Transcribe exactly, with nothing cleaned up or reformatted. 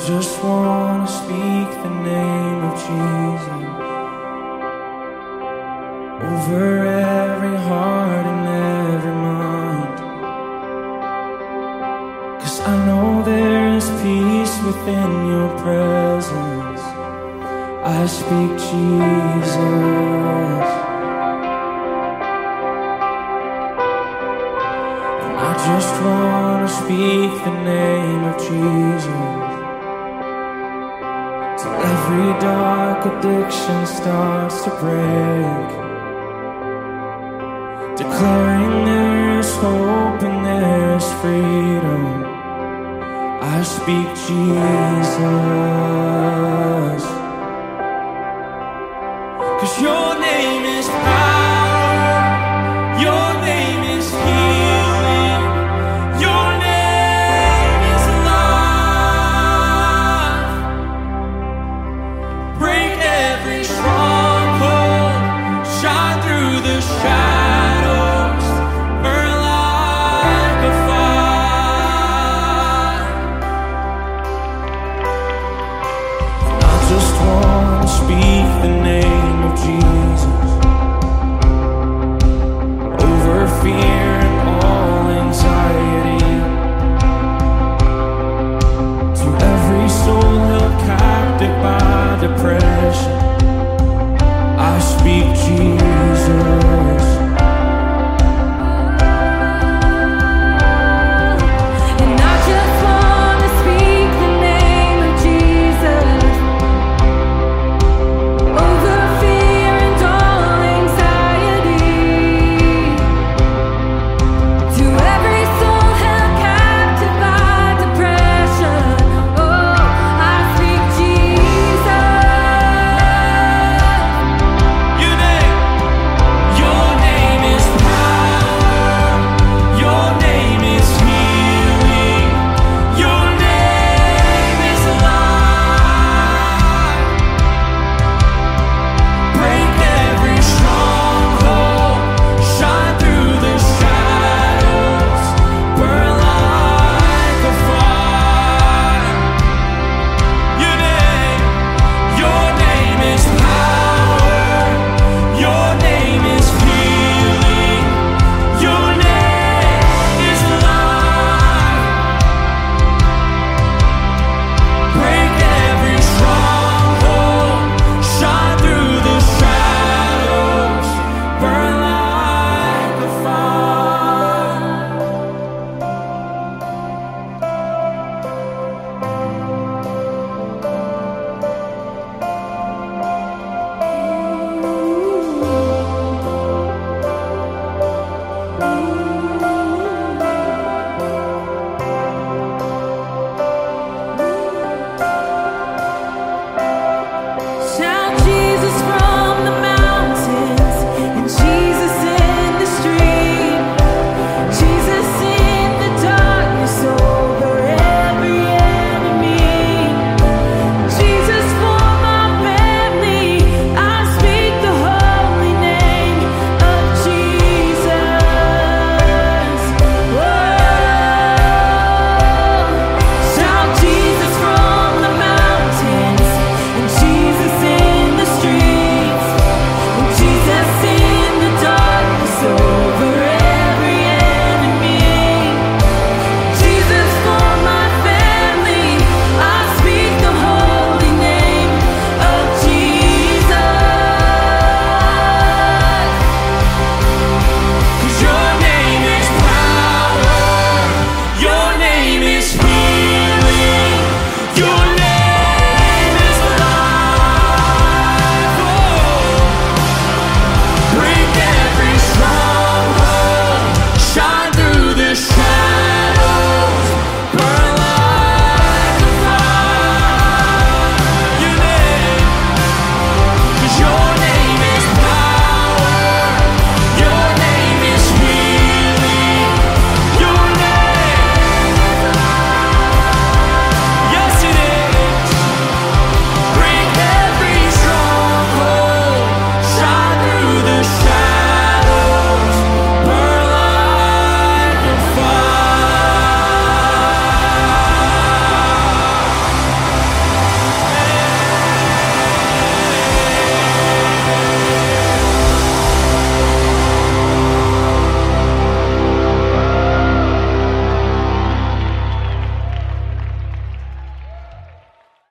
just wanna speak the name of Jesus over every heart and every mind, 'cause I know there is peace within your presence. I speak Jesus, and I just wanna speak the name of Jesus till every dark addiction starts to break, declaring there's hope and there's freedom. I speak Jesus, 'cause your name is power, your name is healing, your name is life. Break every stronghold, shine through the shadows.